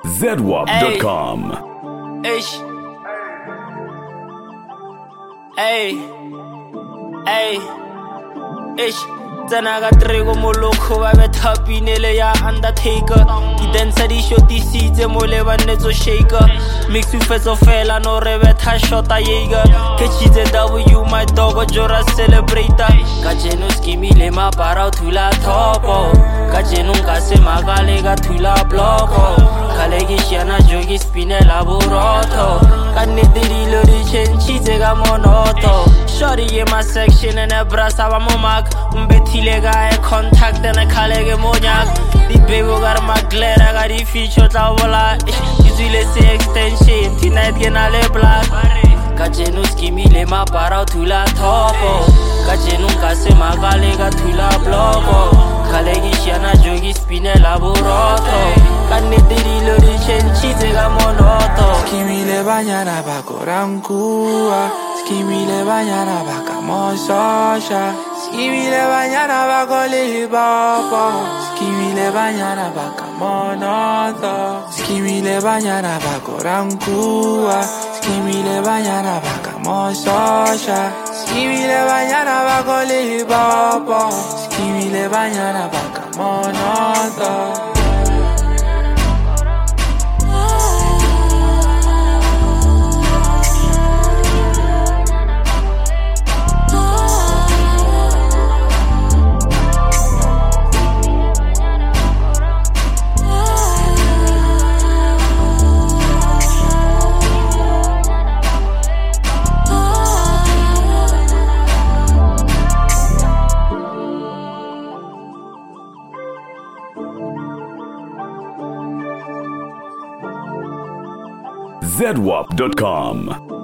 ZWAP.com. Ish. Ay. Ay. Ish. Tsena ka trego moloko ba betha pinele ya Undertaker. Di dancer di shot di sitse mo le banetso shaker. Mix you fetso fela no re betha shota Jaeger. Ke chitse W my dog jora celebrator. Ka jeno skimile ma para thula thopo. Ka jeno ka se magale ka thula bloko. Khale ke shana jogi spinela borotho. Ka nete dilo di chenchitse ka monoto. Shorty in my section and a brasa ba mo mag. Mbethile ga e contact and a khale ke monyak. Di baby got my glare got di feature tla bola. Izile se extension tonight ke na le black. Ka jeno skimile ma para thula thopo. Ka jeno ka se magale ka thula bloko. Khale ke shana jogi spinela borotho. Ka nete dilo di chenchitse ka monoto. Skimile banyana ba korankua. Skimile banyana ba kamososha. Skimile banyana ba koli baba. Skimile banyana ba kamonotho. Skimile banyana ba korankua. Skimile banyana ba kamososha. Skimile banyana ba koli baba. Skimile banyana ba kamonotho. ZWAP.com.